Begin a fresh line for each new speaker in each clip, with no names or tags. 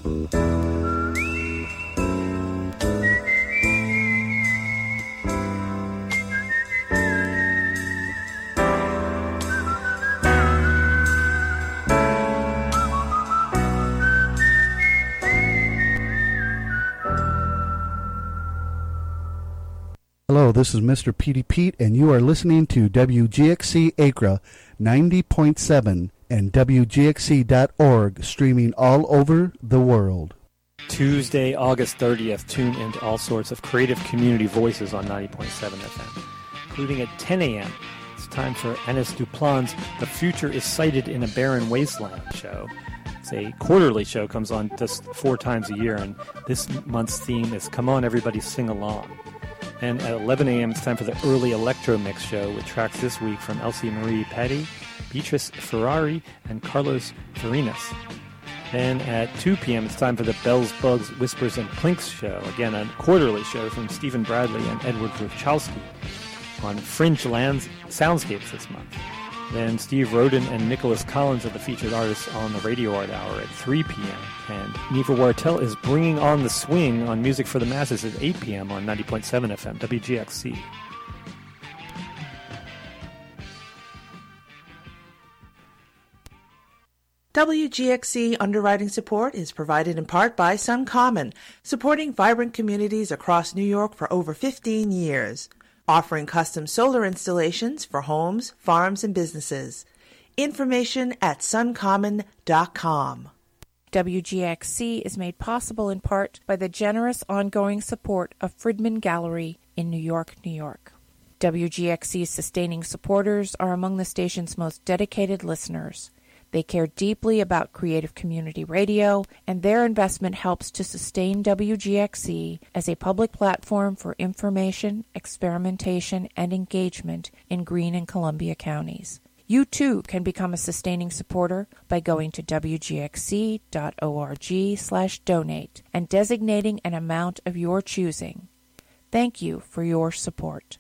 Hello, this is Mr. Petey Pete, and you are listening to WGXC Acra 90.7 and WGXC.org, streaming all over the world.
Tuesday, August 30th, tune into all sorts of creative community voices on 90.7 FM, including at 10 a.m. It's time for Anis Duplan's The Future is Sighted in a Barren Wasteland show. It's a quarterly show, comes on just 4 times a year, and this month's theme is Come On Everybody Sing Along. And at 11 a.m., it's time for the Early Electro Mix show with tracks this week from Elsie Marie Petty, Beatrice Ferrari, and Carlos Farinas. Then at 2 p.m., it's time for the Bells, Bugs, Whispers, and Plinks show. Again, a quarterly show from Stephen Bradley and Edward Wachowski on Fringe Soundscapes this month. Then Steve Roden and Nicholas Collins are the featured artists on the Radio Art Hour at 3 p.m. And Neva Wartel is bringing on the swing on Music for the Masses at 8 p.m. on 90.7 FM, WGXC.
WGXC underwriting support is provided in part by SunCommon, supporting vibrant communities across New York for over 15 years. Offering custom solar installations for homes, farms, and businesses. Information at suncommon.com.
WGXC is made possible in part by the generous ongoing support of Fridman Gallery in New York, New York. WGXC's sustaining supporters are among the station's most dedicated listeners. They care deeply about creative community radio, and their investment helps to sustain WGXC as a public platform for information, experimentation, and engagement in Greene and Columbia counties. You, too, can become a sustaining supporter by going to wgxc.org/donate and designating an amount of your choosing. Thank you for your support.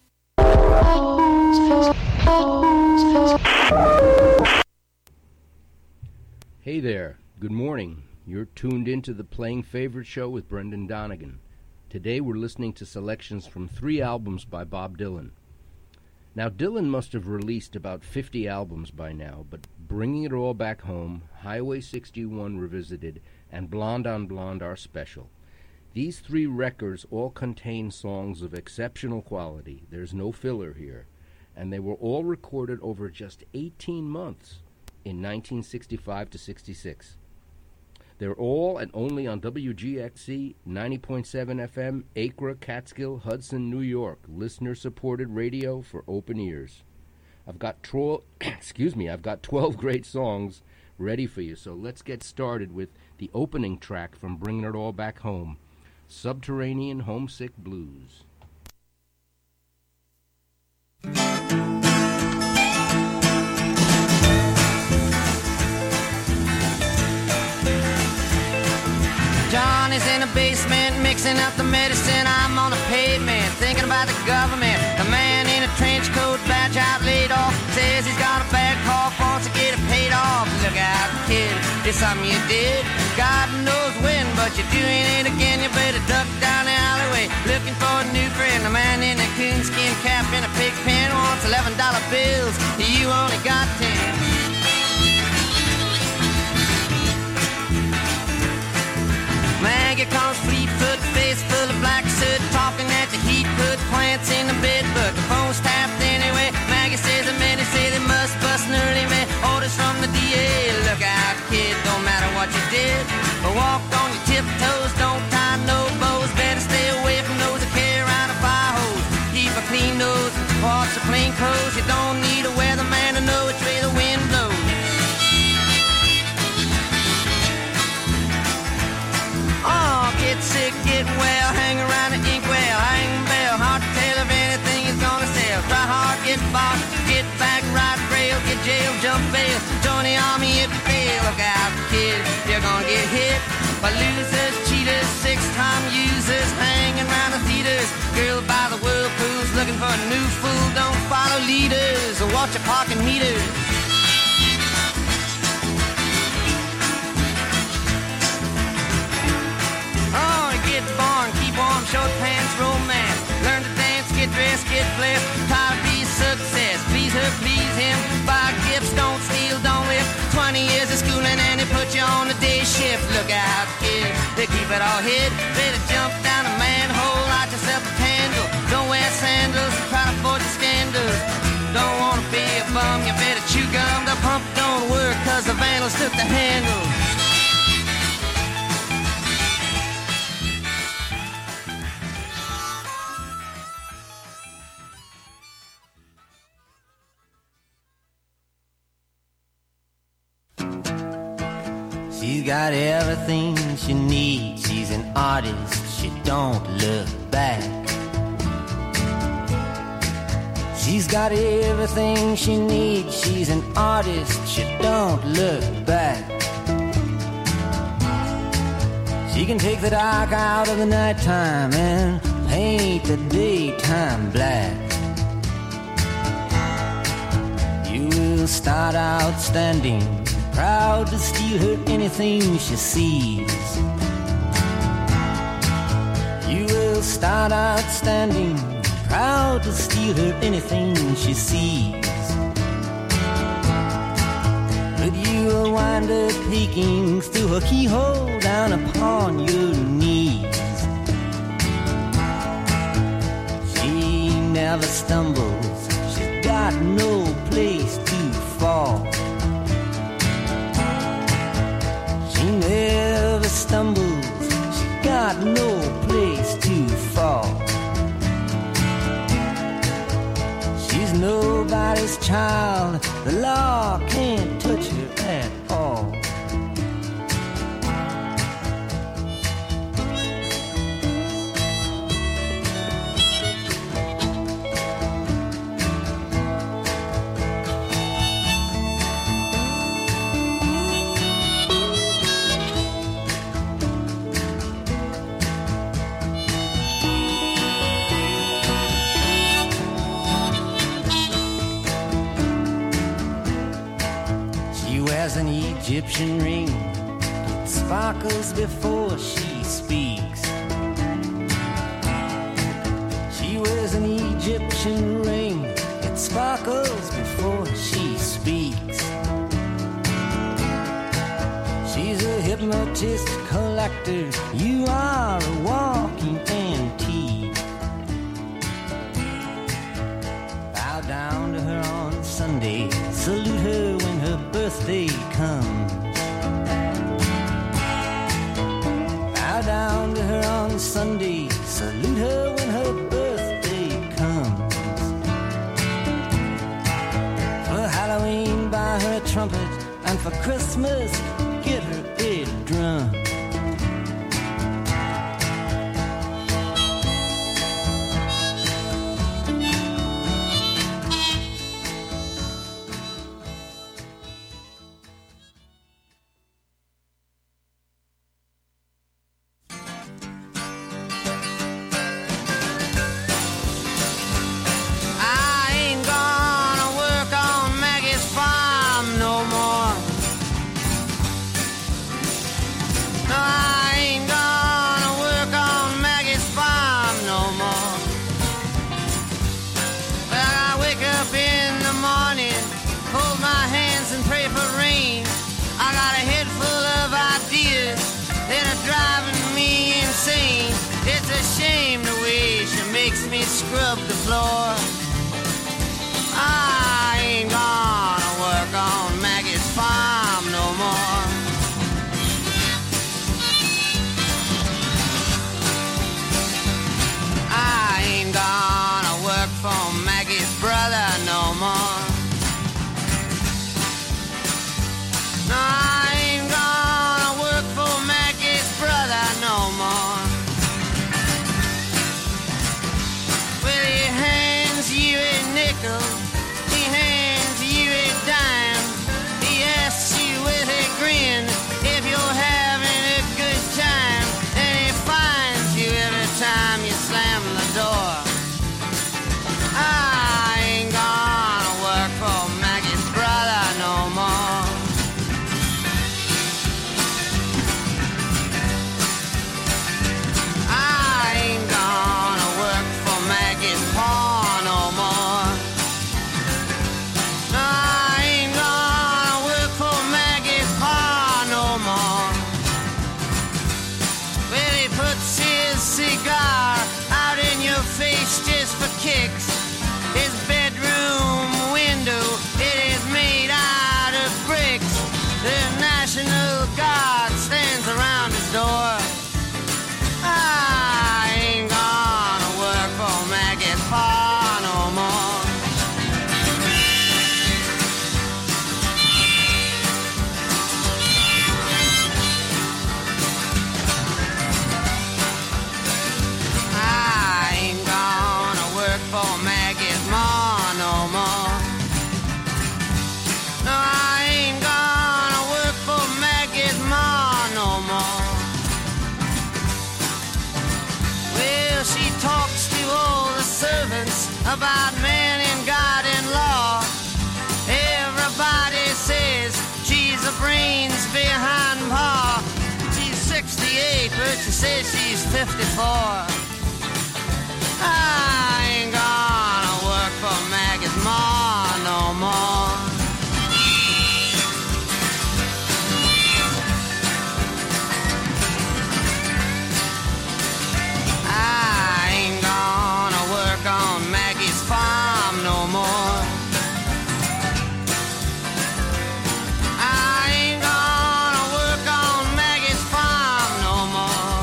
Hey there, good morning. You're tuned into the Playing Favorite Show with Brendan Donegan. Today we're listening to selections from 3 albums by Bob Dylan. Now, Dylan must have released about 50 albums by now, but Bringing It All Back Home, Highway 61 Revisited, and Blonde on Blonde are special. These 3 records all contain songs of exceptional quality. There's no filler here. And they were all recorded over just 18 months. In 1965 to 66. They're all and only on WGXC 90.7 FM, Acra, Catskill, Hudson, New York, listener-supported radio for open ears. I've got 12 great songs ready for you, so let's get started with the opening track from Bringing It All Back Home, Subterranean Homesick Blues.
Johnny's in the basement mixing up the medicine. I'm on the pavement thinking about the government. The man in a trench coat, badge out, laid off, says he's got a bad cough, wants to get it paid off. Look out, kid, it's something you did. God knows when, but you're doing it again. You better duck down the alleyway looking for a new friend. The man in a coonskin cap and a pig pen wants $11 bills. You only got 10. Maggie comes fleet-foot, face full of black soot, talking at the heat, put plants in the bed, but the phone's tapped anyway. Maggie says the men say they must bust an early man. Orders from the DA, look out, kid, don't matter what you did. But walk on your tiptoes, don't tie no bows. Better stay away from those that carry around a fire hose. Keep a clean nose, wash your plain clothes. You don't need a weatherman to know which way the wind blows. Oh, get sick, get well, hang around the inkwell, hang bell, hard to tell if anything is gonna sell. Try hard, get bought, get back, ride rail, get jail, jump bail, join the army if you fail. Look out, kid, you're gonna get hit by losers, cheaters, 6-time users, hanging around the theaters. Girl by the whirlpools, looking for a new fool. Don't follow leaders or watch your parking meters. fooling and they put you on the day shift. Look out, kid, they keep it all hid. Better jump down a manhole, light yourself a candle. Don't wear sandals and try to forge the scandals. Don't wanna be a bum, you better chew gum. The pump don't work cause the vandals took the handle. She's got everything she needs. She's an artist, she don't look back. She's got everything she needs. She's an artist, she don't look back. She can take the dark out of the nighttime and paint the daytime black. You will start out standing, proud to steal her anything she sees. You will start out standing, proud to steal her anything she sees. But you will wind up peeking through her keyhole down upon your knees. She never stumbles, she's got no place to fall. She never stumbles, she got no place to fall. She's nobody's child, the law can't touch her at all. An Egyptian ring, it sparkles before she speaks. She wears an Egyptian ring, it sparkles before she speaks. She's a hypnotist collector, you are a walking antique. Bow down to her on Sunday, salute her when her birthday comes. Bow down to her on Sunday, salute her when her birthday comes. For Halloween, buy her a trumpet, and for Christmas, get her a drum. Scrub the floor. I ain't gonna work on Maggie's farm no more. I ain't gonna work for Maggie's brother no more. No, I ain't gonna work for Maggie's brother no more. He for kicks. His bedroom window, it is made out of bricks. The National Guard stands around his door. I ain't gonna work for Maggie's pa no more. I ain't gonna work for Maggie's ma no more. No, I ain't gonna work for Maggie's ma no more. Well, she talks to all the servants about man and God and law. Everybody says she's the brains behind Pa. She's 68, but she says she's 54. I ain't gonna work for Maggie's ma no more. I ain't gonna work on Maggie's farm no more. I ain't gonna work on Maggie's farm no more.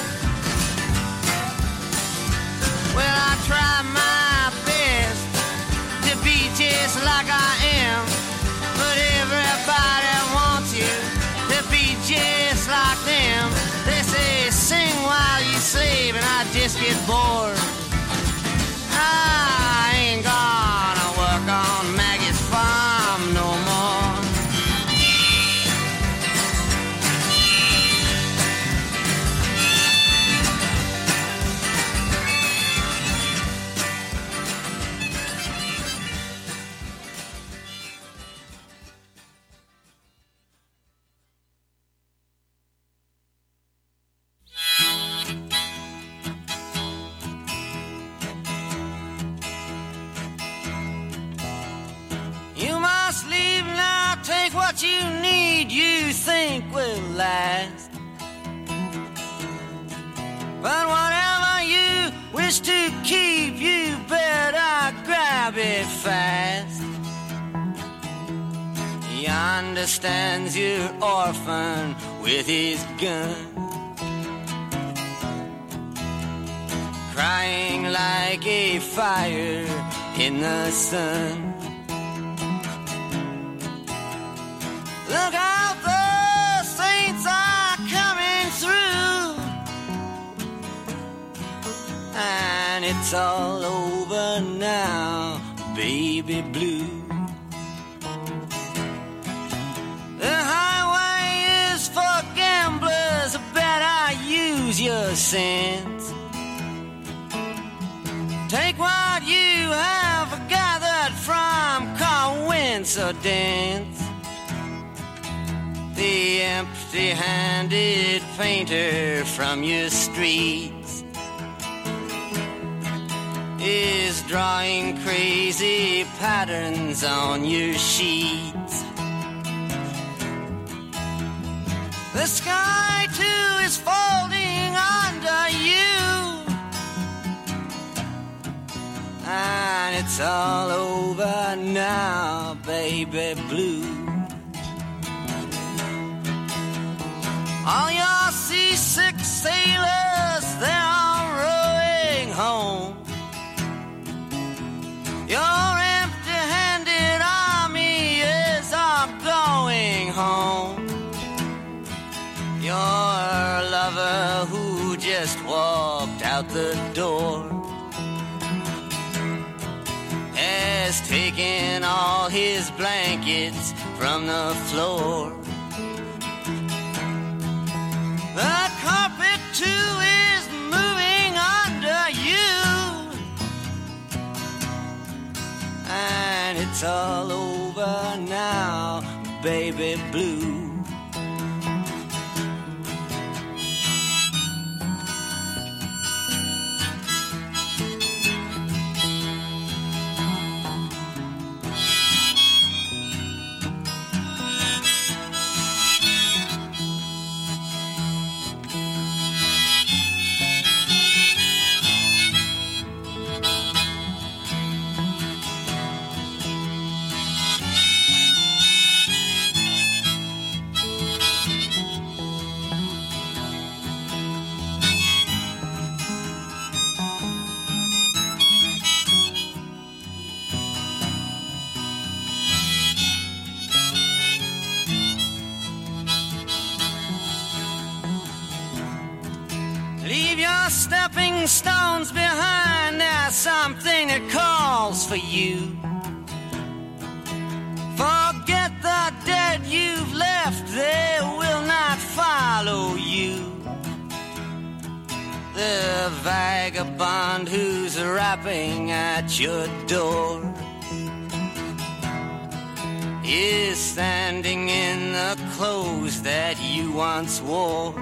Well, I try my best to be just like I am, but everybody wants you to be just like them. They say sing while you slave, and I just get bored. I ain't gonna work on Maggie's farm no more. You must leave now, take what you need, you think will last. But whatever you wish to keep, you better grab it fast. He understands you're orphan with his gun, crying like a fire in the sun. Look out, the saints are coming through, and it's all over now, baby blue. The highway is for gamblers, better use your sense. Take what you have gathered from coincidence. The empty-handed painter from your streets is drawing crazy patterns on your sheets. The sky too is folding under you, and it's all over now, baby blue. All your seasick sailors, they're all rowing home. Your empty-handed army is all going home. Your lover who just walked out the door has taken all his blankets from the floor. The carpet too is moving under you, and it's all over now, baby blue. stepping stones behind, there's something that calls for you. Forget the dead you've left, they will not follow you. The vagabond who's rapping at your door is standing in the clothes that you once wore.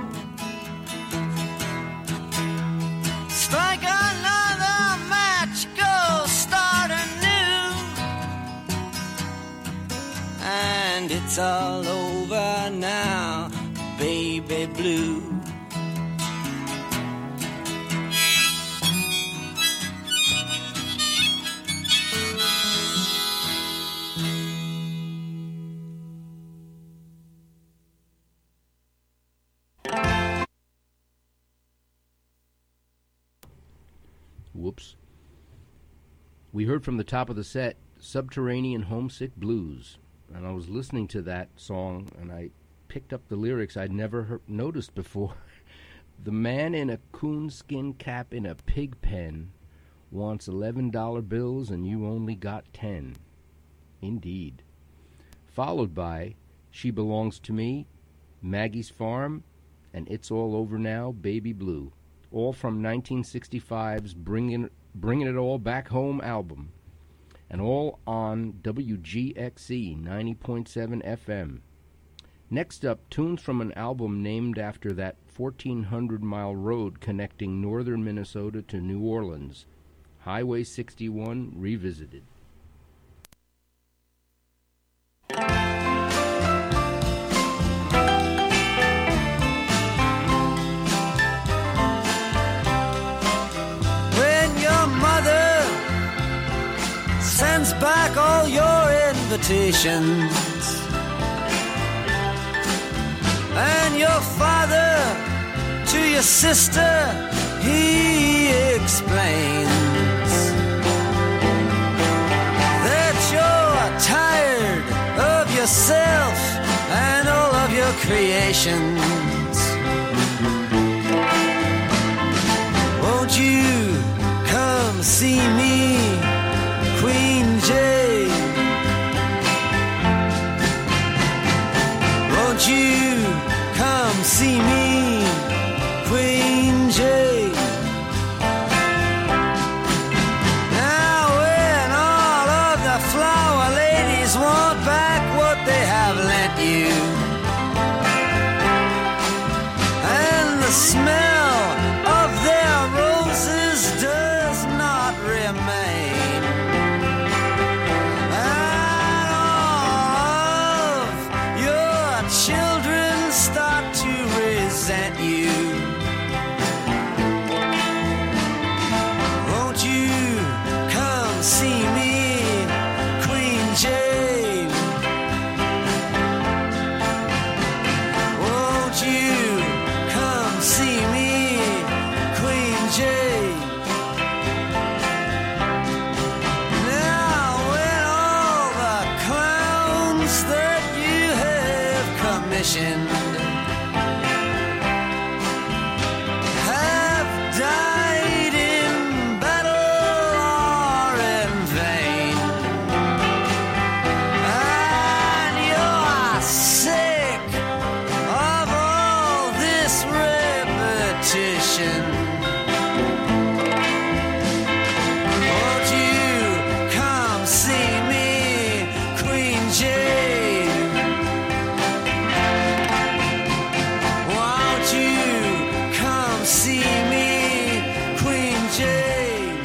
Strike another match, go start anew, and it's all over now, baby blue.
Whoops. We heard from the top of the set, Subterranean Homesick Blues. And I was listening to that song, and I picked up the lyrics I'd never noticed before. The man in a coonskin cap in a pig pen wants $11 bills, and you only got 10. Indeed. Followed by She Belongs to Me, Maggie's Farm, and It's All Over Now, Baby Blue. All from 1965's Bringing It All Back Home album, and all on WGXC 90.7 FM. Next up, tunes from an album named after that 1,400-mile road connecting northern Minnesota to New Orleans, Highway 61 Revisited.
Sends back all your invitations, and your father to your sister, he explains that you're tired of yourself and all of your creations. Won't you come see me, Queen Jane? Won't you come see me, Queen Jane? Now when all of the flower ladies want back what they have lent you, and the smell of their roses does not remain, children start to resent you. Won't you come see me, Queen Jane? Won't you come see me, Queen Jane? Now when all the clowns that you have commissioned have died in battle or in vain, and you're sick of all this repetition, won't you come see me, Queen Jane? Won't you come see me, Queen Jane?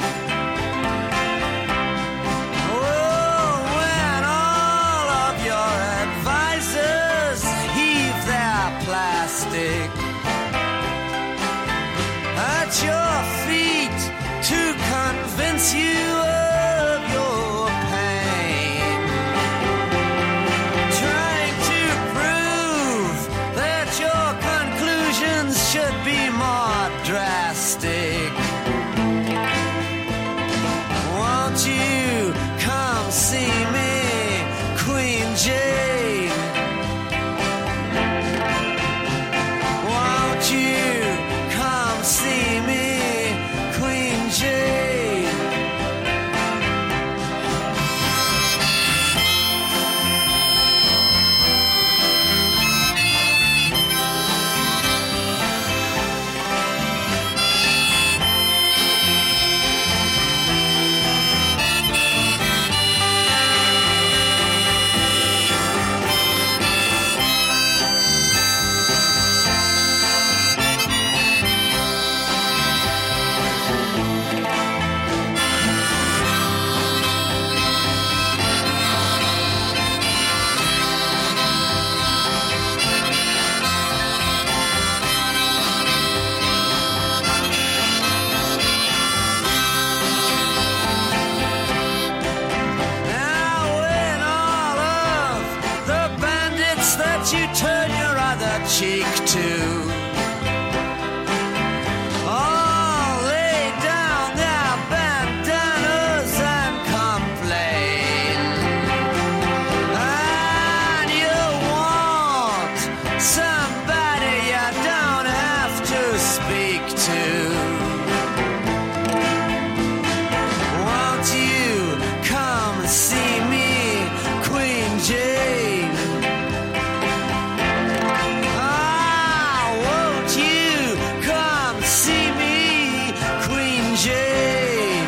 Oh, when all of your advisors heave their plastic at your feet to convince you of your pain, trying to prove that your conclusions should be more drastic. Won't you come see me, Queen Jane? Won't you come see me, speak to. Won't you come and see me, Queen Jane? Ah, won't you come and see me, Queen Jane?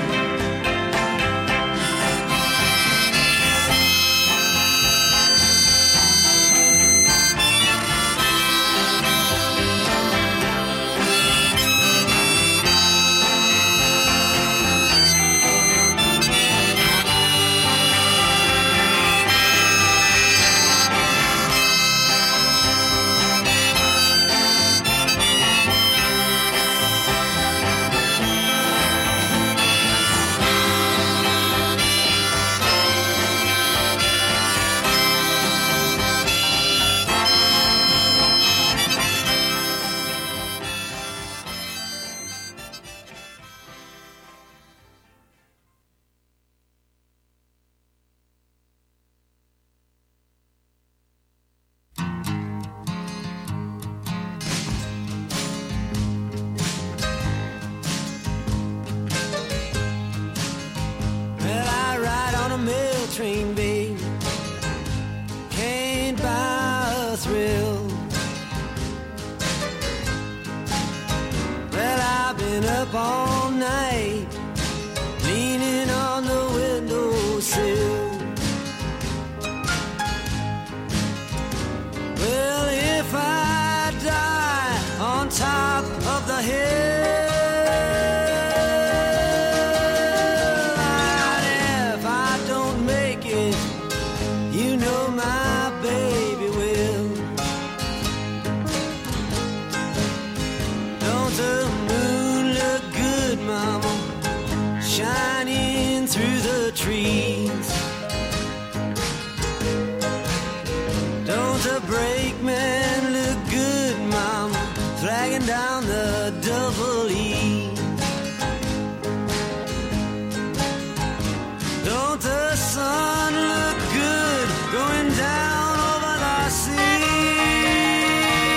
Well, I ride on a mail train, babe. Can't buy a thrill. Well, I've been up all night, leaning on the windowsill. Well, if I die on top of the hill, and if I don't make it, you know my baby will. Don't the moon look good, mama, shining through the trees? Don't the brakeman look good, mama, dragging down the double E? Don't the sun look good going down over the sea?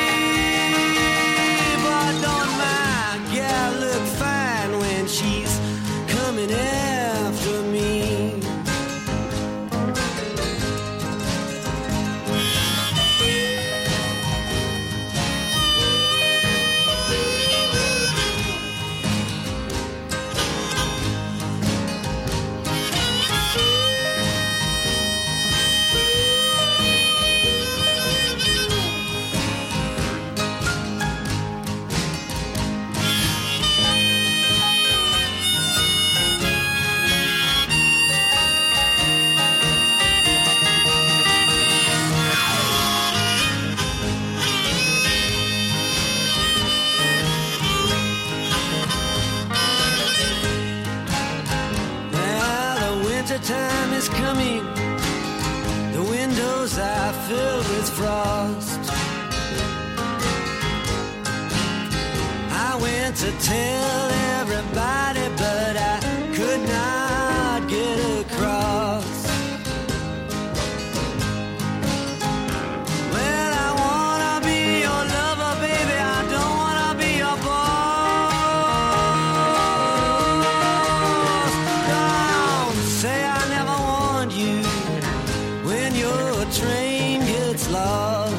But don't my gal look fine when she's coming after me? Time is coming, the windows are filled with frost. I went to tell everybody, but I could not get across. Well, I wanna be your lover, baby, I don't wanna be your boss. Don't say I never warned you when your train gets lost.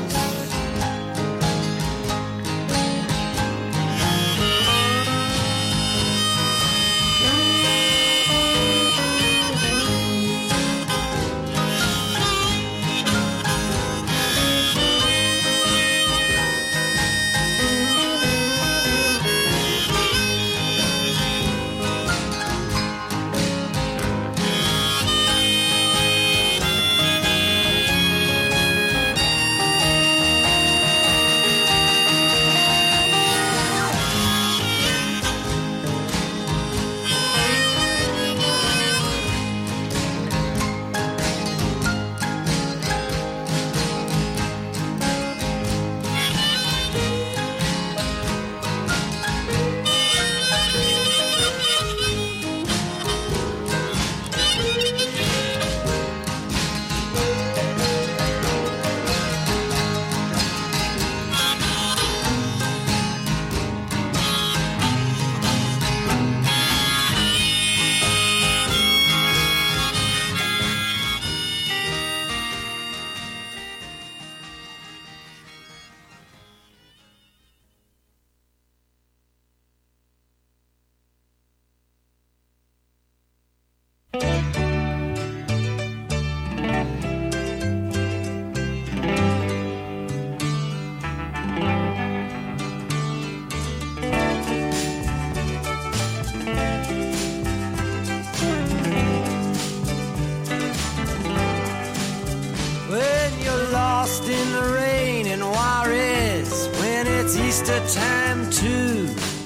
winter time too.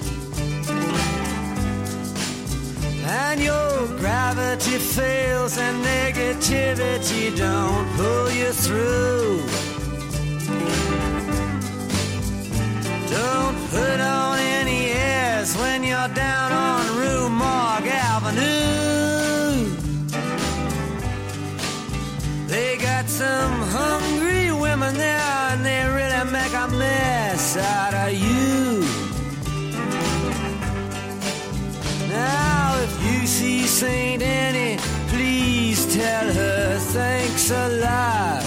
And your gravity fails and negativity don't pull you through. Don't put on any airs when you're down on Rue Morgue Avenue. They got some hungry women there and they really make a mess out of you. Now if you see St. Annie, please tell her thanks a lot.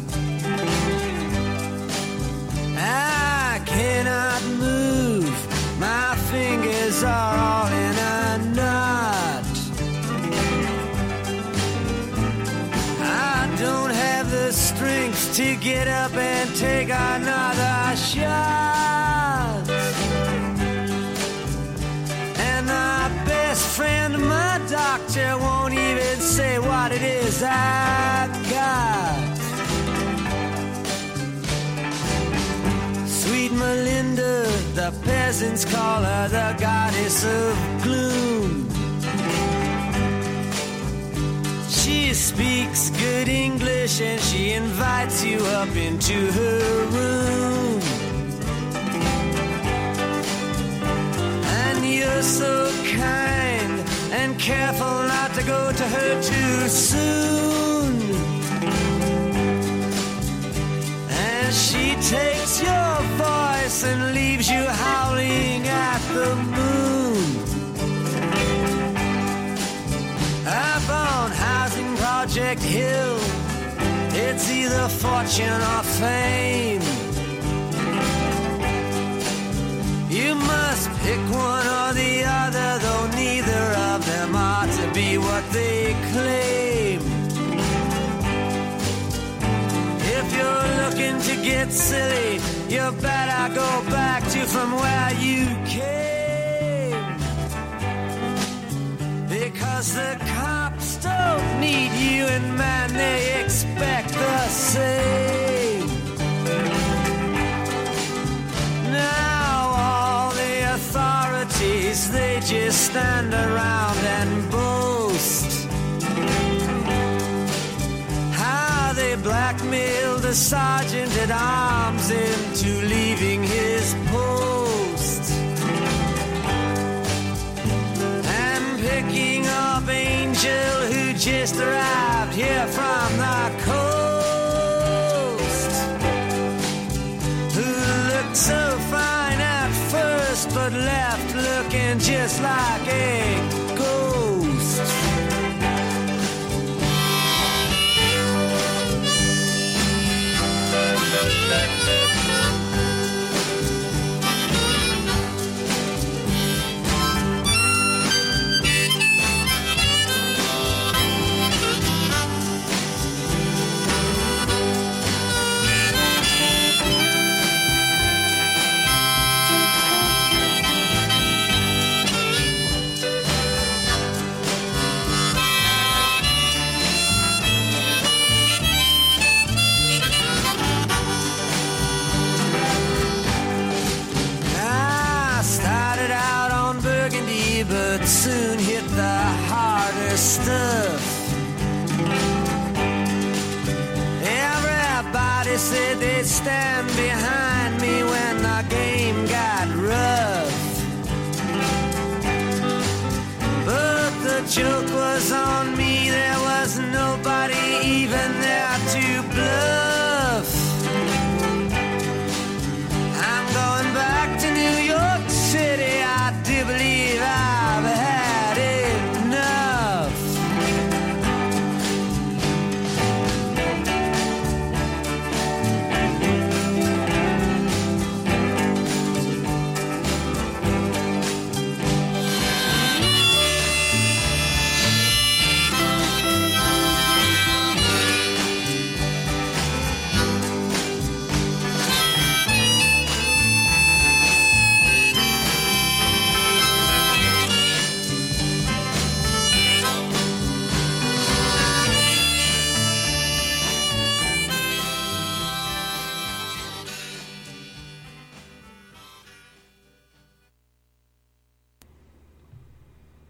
I cannot move, my fingers are all in a knot. I don't have the strength to get up and take another shot. And my best friend, my doctor, won't even say what it is I got. Sweet Melinda, the peasants call her the goddess of gloom. She speaks good English and she invites you up into her room. And you're so kind and careful not to go to her too soon. And she takes your voice and leaves you howling at the moon. Up on Housing Project Hill, it's either fortune or fame. You must pick one or the other, though neither of them ought to be what they claim. If you're looking to get silly, you better go back to from where you came. Because the cops don't need you and man, they expect the same. Now all the authorities, they just stand around and boast how they blackmailed the sergeant at arms into leaving his post. And picking up Angel, who just arrived here from the coast, who looked so fine at first but left looking just like a ghost. But soon hit the harder stuff. Everybody said they'd stand behind me when the game got rough. But the joke was on me, there was nobody even there to bluff. I'm going back to New York City, I do believe I've had enough.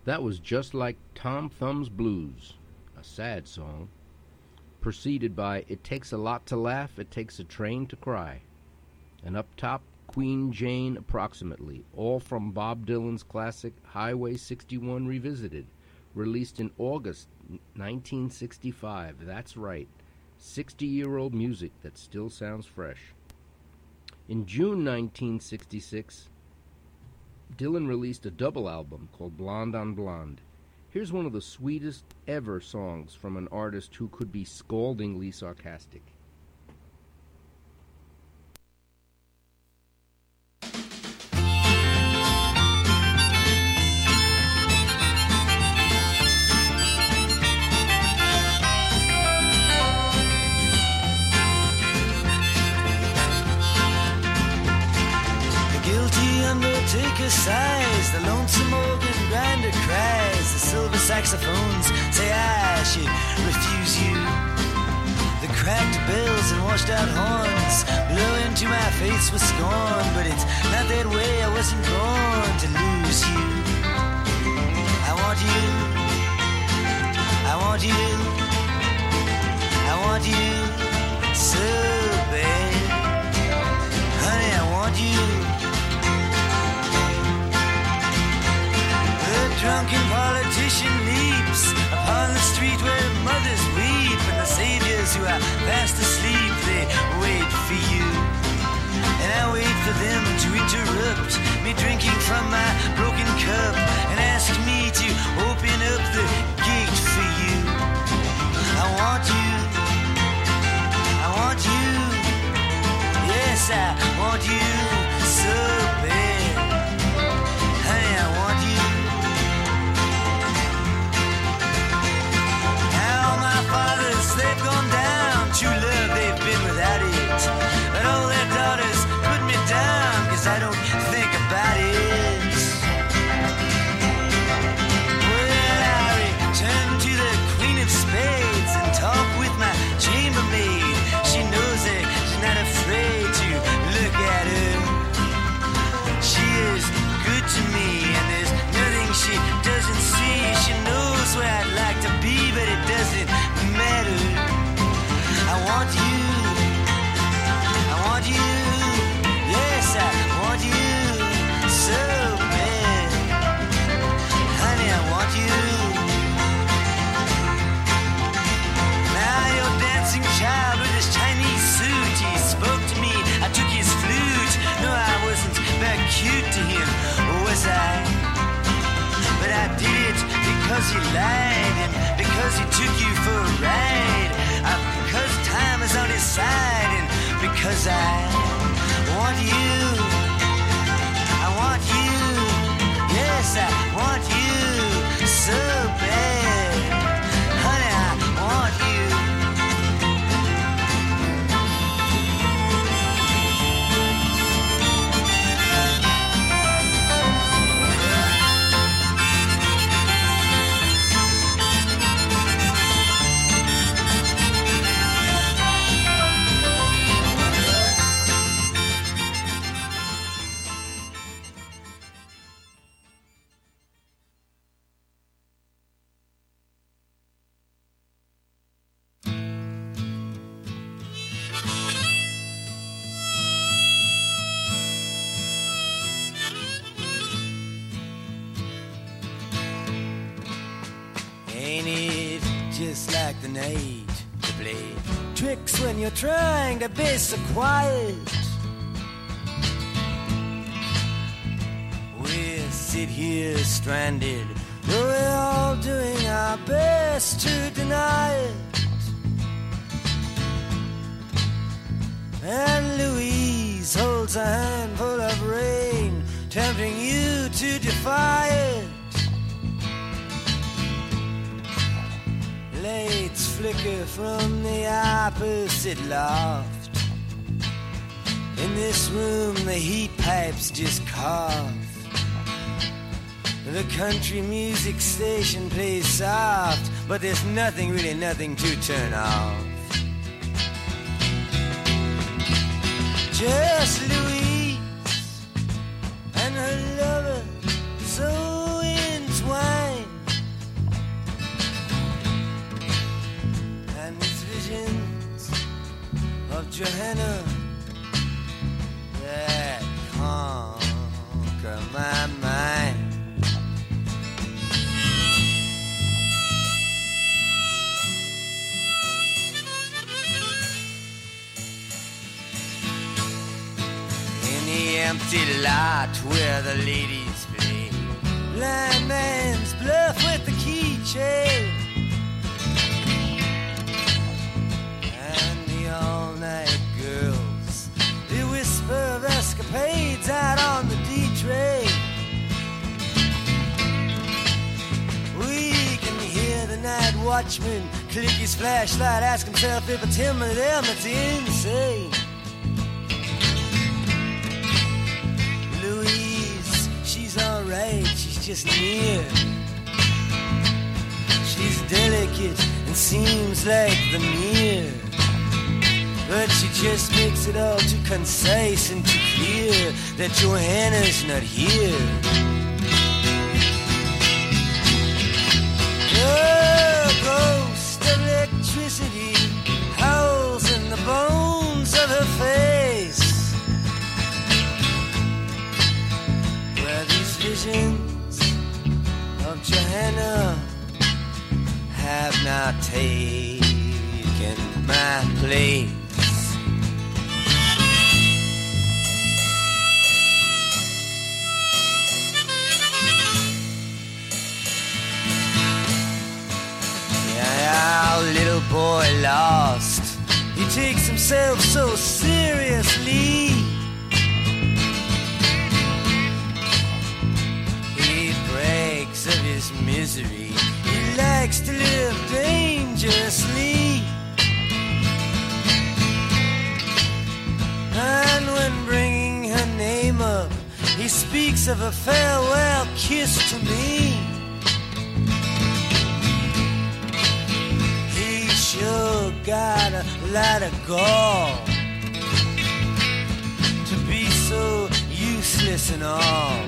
That was Just Like Tom Thumb's Blues, a sad song, preceded by It Takes a Lot to Laugh, It Takes a Train to Cry, and up top, Queen Jane Approximately, all from Bob Dylan's classic Highway 61 Revisited, released in August 1965. That's right, 60-year-old music that still sounds fresh. In June 1966, Dylan released a double album called Blonde on Blonde. Here's one of the sweetest ever songs from an artist who could be scaldingly sarcastic.
Undertaker sighs, the lonesome organ grinder cries, the silver saxophones say I should refuse you. The cracked bells and washed out horns blow into my face with scorn, but it's not that way, I wasn't born to lose you. I want you, I want you, I want you so bad. Honey, I want you. The drunken politician leaps upon the street where mothers weep, and the saviors who are fast asleep, they wait for you. And I wait for them to interrupt me drinking from my broken cup and ask me to open up the gate for you. I want you, I want you, yes I want you so bad. Honey, I want you. They've gone down, true love, they've been without it. But all their daughters put me down, 'cause I don't think about it. Well, I return to the Queen of Spades and talk with my chambermaid. She knows that she's not afraid to look at her. She is good to me, and there's nothing she doesn't see. She knows where I'd like to be, but it doesn't matter. I want you, I want you, yes I want you so bad. Honey, I want you. Now your dancing child with his Chinese suit, he spoke to me, I took his flute. No, I wasn't very cute to him, was I? But I did it because he lied and because he took you for a ride. Because time is on his side and because I want you. I want you. Yes, I want you so bad. Honey, I want you. Just like the night to play tricks when you're trying to be so quiet. We sit here stranded, though we're all doing our best to deny it. And Louise holds a handful of rain, tempting you to defy it. Lights flicker from the opposite loft. In this room the heat pipes just cough. The country music station plays soft, but there's nothing, really nothing to turn off. Just Louise and her lover so entwined. Johanna that conquer my mind. In the empty lot where the ladies play blind man's bluff with the keychain, and the all-night girls, they whisper of escapades out on the D-train. We can hear the night watchman click his flashlight, ask himself if it's him or them that's insane. Louise, she's alright, she's just near. She's delicate and seems like the mirror, but she just makes it all too concise and too clear that Johanna's not here. The ghost of electricity howls in the bones of her face, where these visions of Johanna have not taken my place. Our little boy lost, he takes himself so seriously. He brags of his misery, he likes to live dangerously. And when bringing her name up, he speaks of a farewell kiss to me. Sure got a lot of gall to be so useless and all,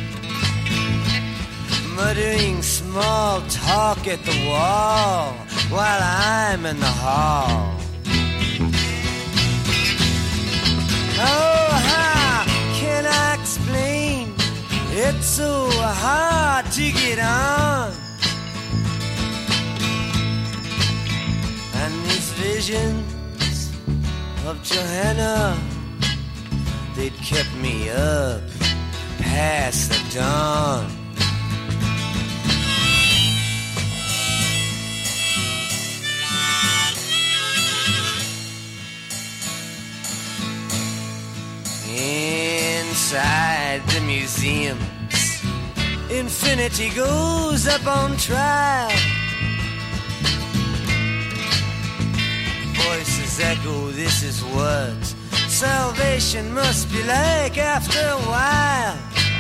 muttering small talk at the wall while I'm in the hall. Oh, how can I explain? It's so hard to get on. And these visions of Johanna, they'd kept me up past the dawn. Inside the museums, infinity goes up on trial. Voices echo, this is what salvation must be like after a while.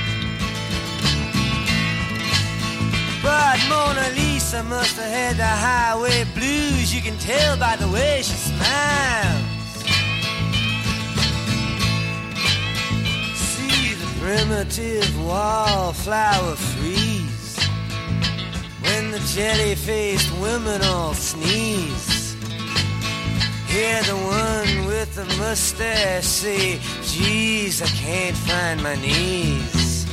But Mona Lisa must have had the highway blues. You can tell by the way she smiles. See the primitive wallflower freeze when the jelly-faced women all sneeze. Hear the one with the mustache say, geez, I can't find my knees.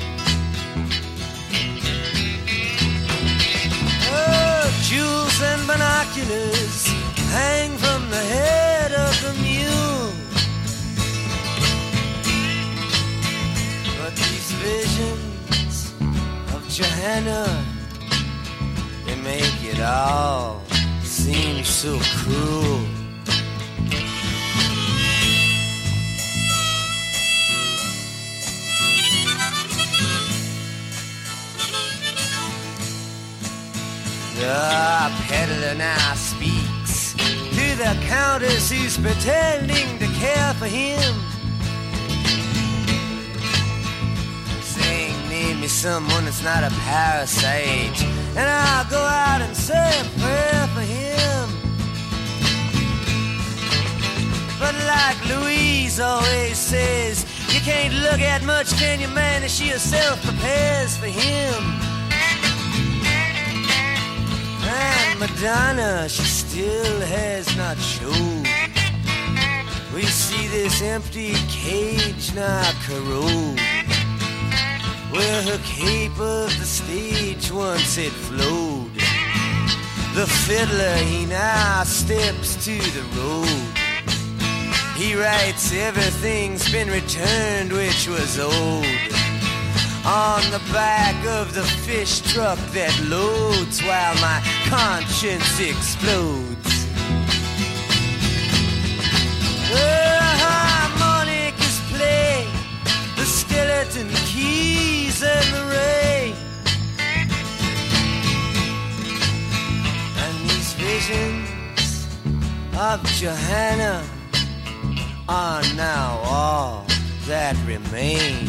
Oh, jewels and binoculars hang from the head of the mule. But these visions of Johanna, they make it all seem so cruel. The peddler now speaks to the countess who's pretending to care for him, saying, name me someone that's not a parasite, and I'll go out and say a prayer for him. But like Louise always says, you can't look at much, can you, man, as she herself prepares for him. And Madonna, she still has not showed We see this empty cage now corrode, where her cape of the stage once had flowed. The fiddler, he now steps to the road. He writes everything's been returned which was old on the back of the fish truck that loads while my conscience explodes. The harmonicas play, the skeleton keys and the ray, and these visions of Johanna are now all that remain.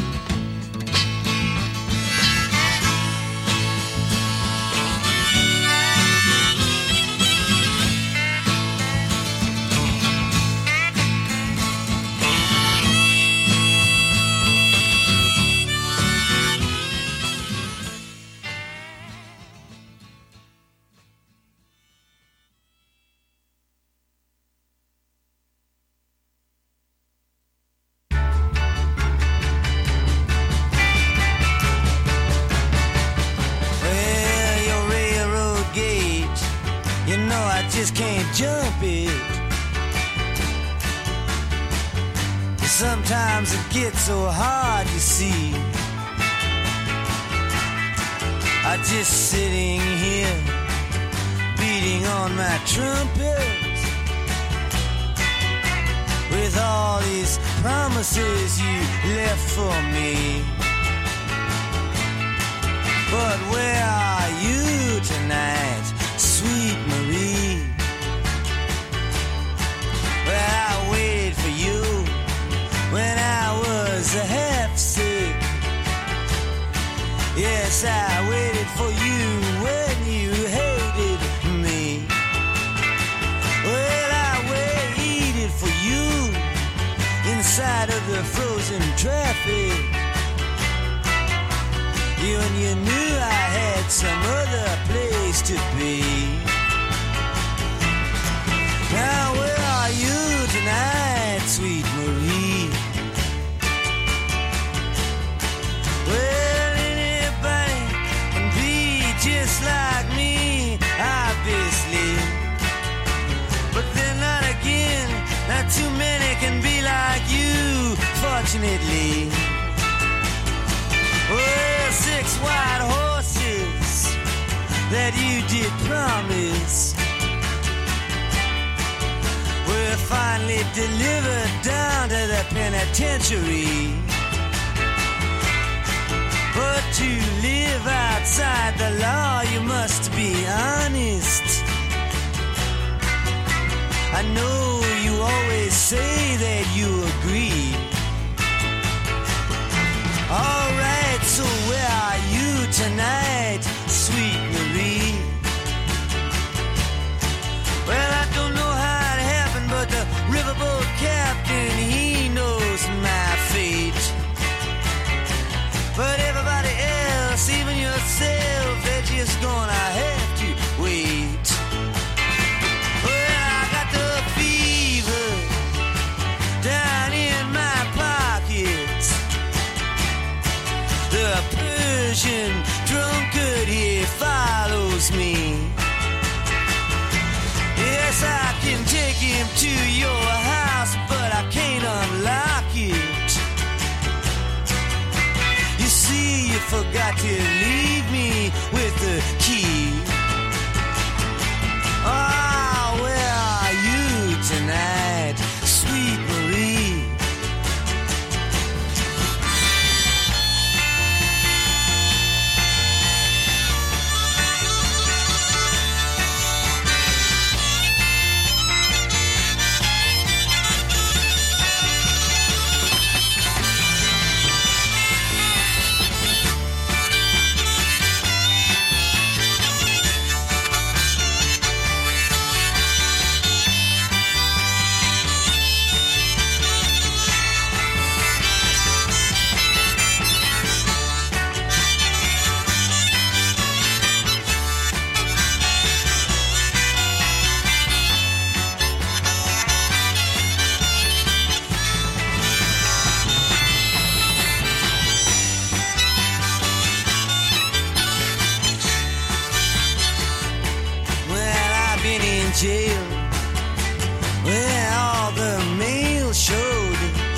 Jump it. Sometimes it gets so hard, you see. I'm just sitting here beating on my trumpet with all these promises you left for me. But where are you tonight, sweet Marie? Well, I waited for you when I was half sick. Yes, I waited for you when you hated me. Well, I waited for you inside of the frozen traffic. And you knew I had some other place to be. Now where are you tonight, sweet Marie? Well, anybody can be just like me, obviously. But then not again, not too many can be like you, fortunately. Well, 6 white horses that you did promise were finally delivered down to the penitentiary. But to live outside the law, you must be honest. I know you always say that you agree. Alright, so where are you tonight, sweet Marie? Well, I don't know how it happened, but the riverboat captain, he knows my fate. But everybody else, even yourself, they're just gonna have to wait. Well, I got the fever down in my pockets. The Persian drunkard, he follows me. Yes, I can take him to your house, but I can't unlock it. You see, you forgot to leave me with the key. Ah, where are you tonight, sweet Marie? jail where all the mail showed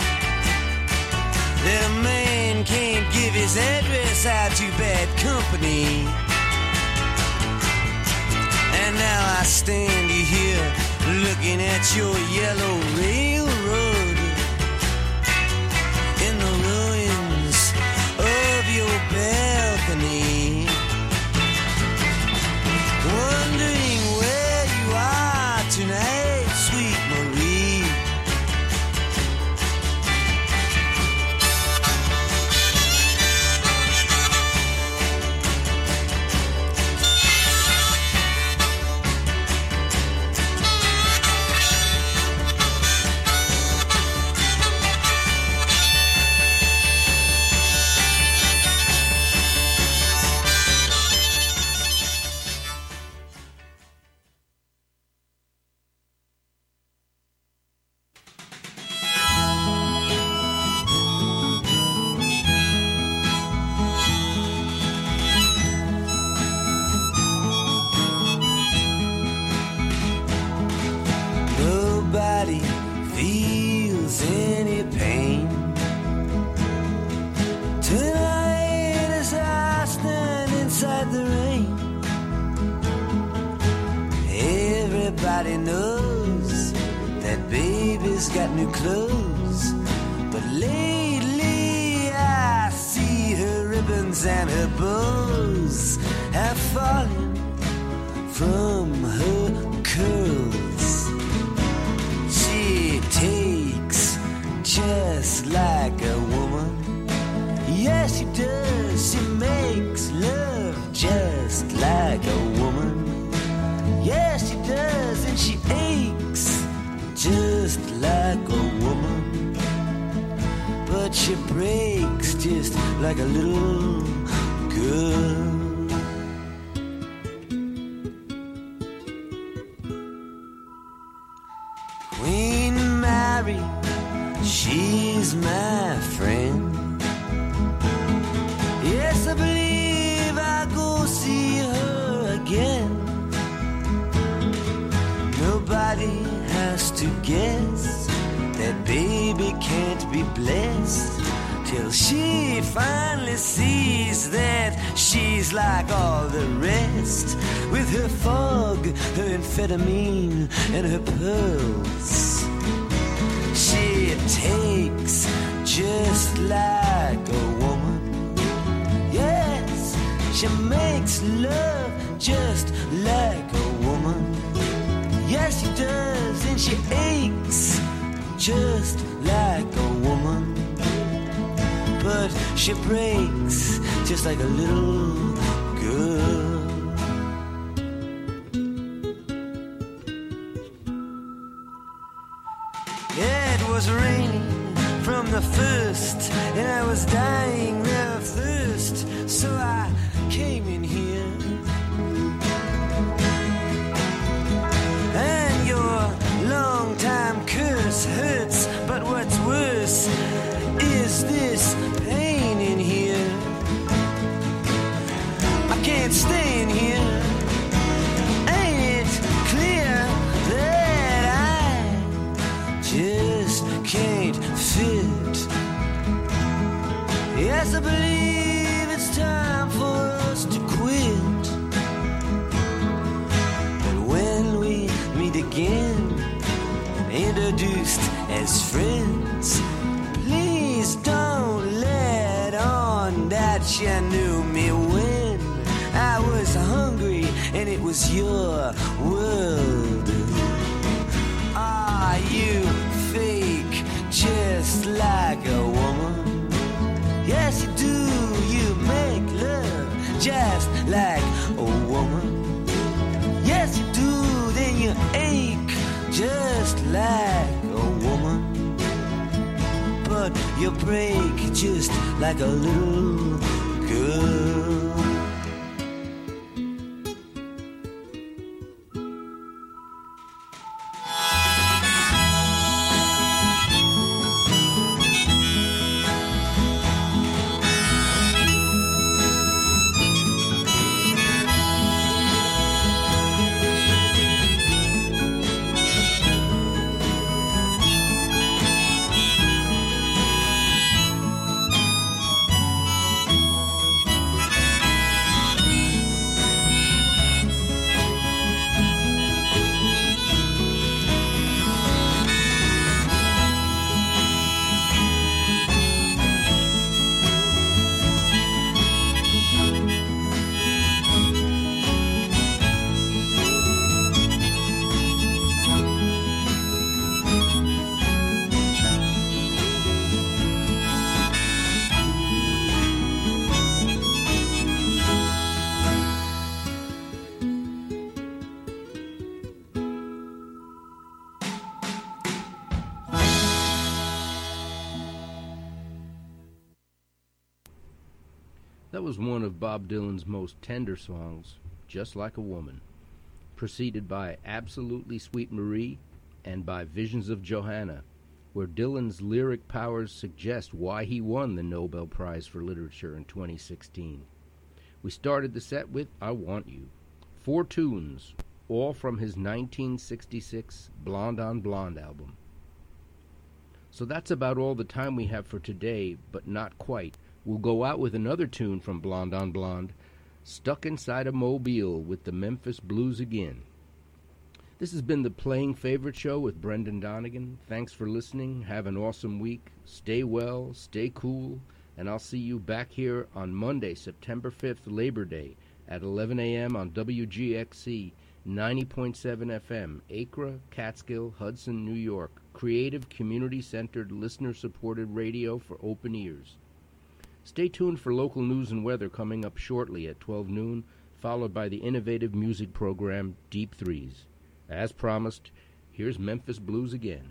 that a man can't give his address out to bad company. And now I stand here looking at your yellow railroad in the ruins of your balcony, wondering where you are tonight, sweet Marie. Nobody feels any pain tonight as I stand inside the rain. Everybody knows that baby's got new clothes, but lately I see her ribbons and her bows have fallen from her curls. She takes just like a woman. Yes, she does. She makes love just like a woman. Yes, she does. And she aches just like a woman. But she breaks just like a little girl. Queen Mary, she's my friend. Yes, I believe I'll go see her again. Nobody has to guess that baby can't be blessed till she finally sees that she's like all the rest, with her fog, her amphetamine, and her pearls. She takes just like a woman. Yes, she makes love just like a woman. Yes, she does, and she aches just like a woman. But she breaks just like a little girl. It was raining from the first, and I was dying of thirst, so I came in here. And your long-time curse hurts, but what's worse is this pain in here. I can't stay in here. Ain't it clear that I just can't fit? Yes, I believe it's time for us to quit. But when we meet again, introduced as friends, please don't let on that you knew me when I was hungry and it was your world. Are you fake just like a woman? Yes, you do. You make love just like a woman. Yes, you do. Then you ache just like a woman. But you break just like a little girl.
was one of Bob Dylan's most tender songs, Just Like a Woman, preceded by Absolutely Sweet Marie and by Visions of Johanna, where Dylan's lyric powers suggest why he won the Nobel Prize for Literature in 2016. We started the set with I Want You, 4 tunes, all from his 1966 Blonde on Blonde album. So that's about all the time we have for today, but not quite. We'll go out with another tune from Blonde on Blonde, Stuck Inside a Mobile with the Memphis Blues Again. This has been the Playing Favorite Show with Brendan Donegan. Thanks for listening. Have an awesome week. Stay well, stay cool, and I'll see you back here on Monday, September 5th, Labor Day, at 11 a.m. on WGXC 90.7 FM, Acra, Catskill, Hudson, New York. Creative, community-centered, listener-supported radio for open ears. Stay tuned for local news and weather coming up shortly at 12 noon, followed by the innovative music program Deep Threes. As promised, here's Memphis Blues again.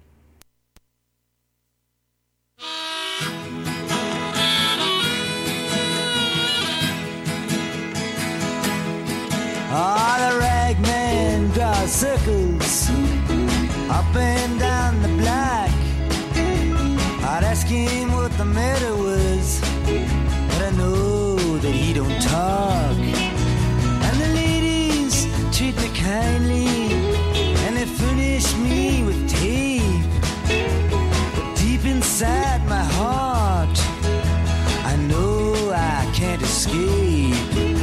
The ragman draws circles up and down the block. I'd ask him what the matter was, but I know that he don't talk. And the ladies treat me kindly, and they furnish me with tape. But deep inside my heart, I know I can't escape.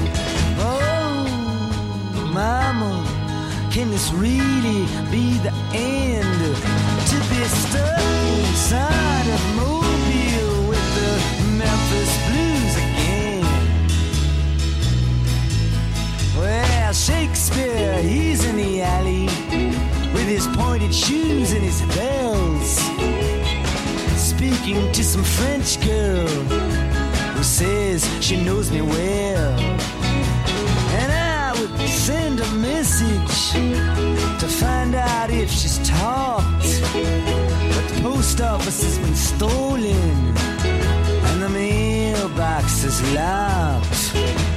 Mama, can this really be the end? To be stuck inside a mobile with the Memphis Blues again. Well, Shakespeare, he's in the alley with his pointed shoes and his bells, speaking to some French girl who says she knows me well. Send a message to find out if she's talked, but the post office has been stolen and the mailbox is locked.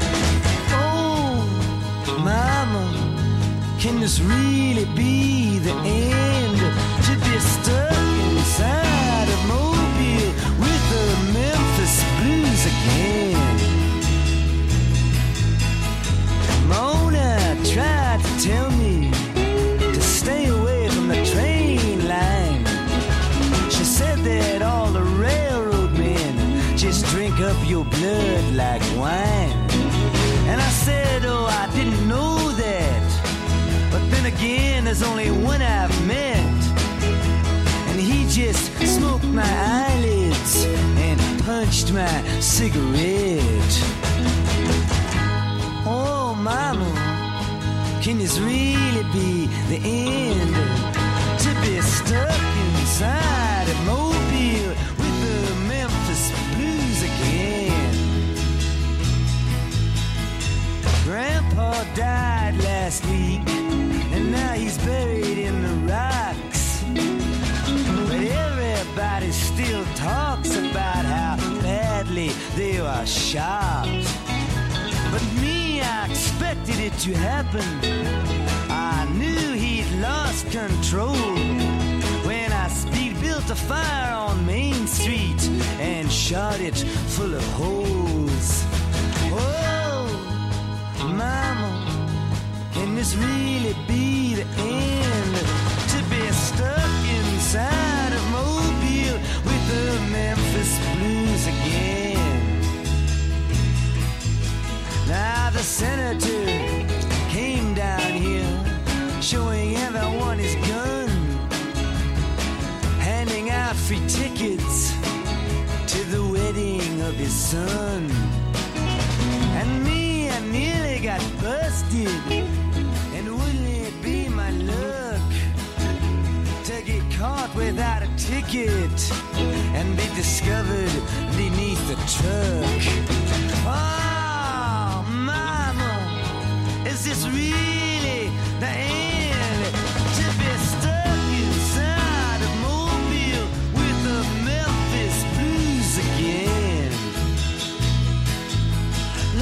Oh, mama, can this really be the end? To be stuck inside a mobile with the Memphis Blues again. Mona tried to tell me to stay away from the train line. She said that all the railroad men just drink up your blood like wine. And I said, oh, I didn't know that. But then again, there's only one I've met, and he just smoked my eyelids and punched my cigarette. Oh, mama, can this really be the end? To be stuck inside a mobile with the Memphis Blues again. Grandpa died last week, and now he's buried in the rocks. But everybody still talks about how badly they are shot. But me, I expected it to happen. I knew he'd lost control when I speed built a fire on Main Street and shot it full of holes. Oh, mama, can this really be the end? To be stuck inside a mobile with the Memphis Blues again. Now the senator came down here, showing everyone his gun, handing out free tickets to the wedding of his son. And me, I nearly got busted, and wouldn't it be my luck to get caught without a ticket and be discovered beneath the truck? Oh, is this really the end? To be stuck inside a mobile with the Memphis Blues again.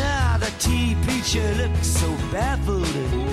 sure look so baffled.